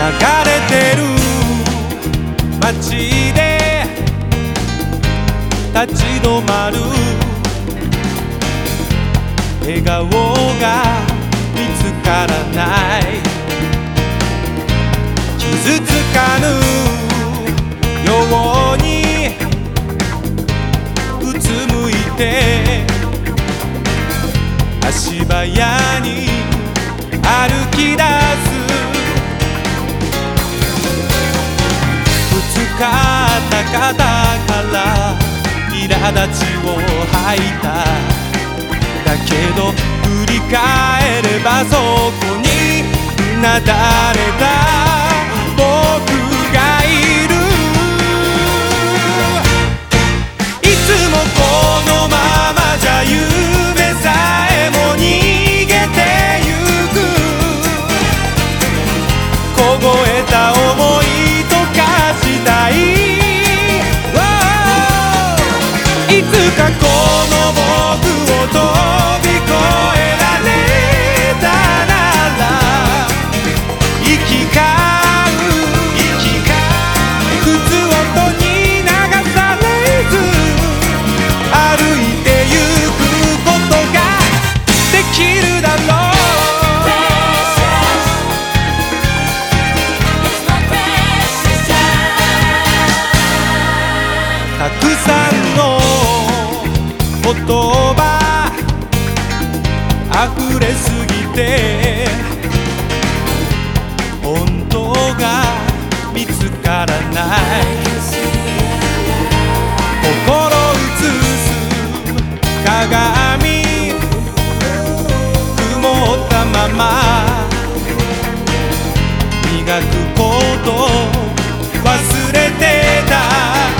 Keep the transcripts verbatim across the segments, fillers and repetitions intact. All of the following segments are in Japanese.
れてる街で立ち止まる笑顔が見つからない、傷つかぬようにうつむいて足早に歩き出す、ぶつかった肩から苛立ちを吐いた。だけど振り返ればそこにうなだれた僕がいる。いつもこのままじゃ夢さえも逃げてゆく、凍えた想い溶かしたい。いつかこの僕を飛び越えられたなら生き交う靴音に流されず歩いてゆくことができるだろう。たくさんの言葉溢れすぎて本当が見つからない、心映す鏡曇ったまま磨くこと忘れてた。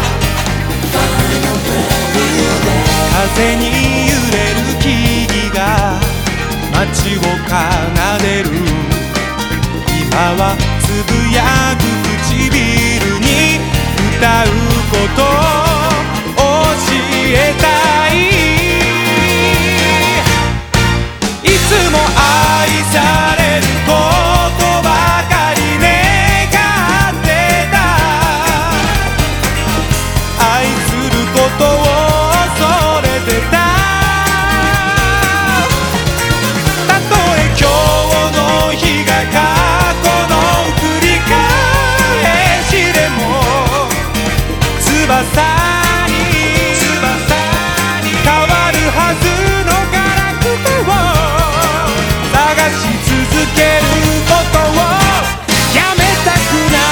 風に揺れる木々が街を奏でる。今はつぶやく唇に歌うこと教えたい。いつも愛されることばかり願ってた。愛することを恐れてた。たとえ今日の日が過去の繰り返しでも翼に変わるはずのガラクタを探し続けることをやめたくない。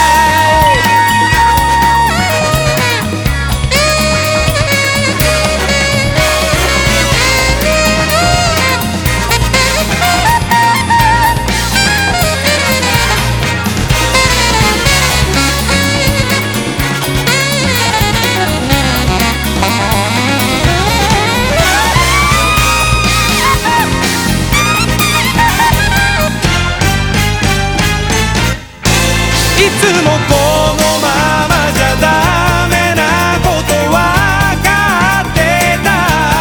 いつもこのままじゃダメなことわかってた。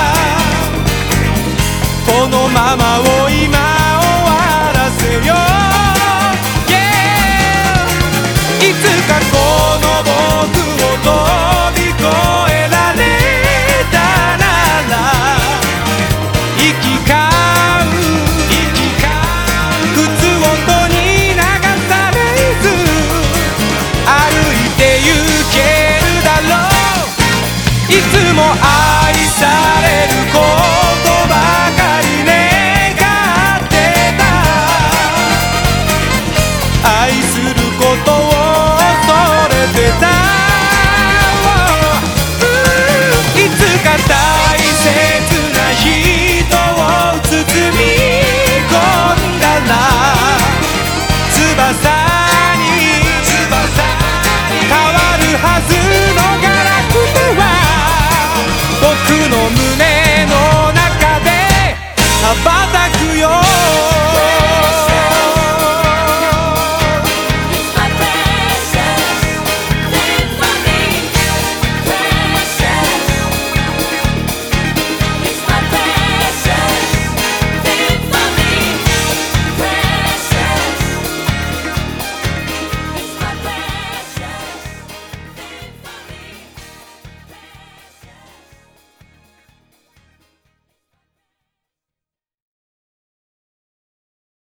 このままを今終わらせよう、yeah、 いつかこの僕を飛び越えられたなら生き交う靴音に流されず歩いてゆけるだろう。いつも愛されることばかり願ってた。愛することを恐れてた。いつか大切な人を包み込んだら翼に変わるはず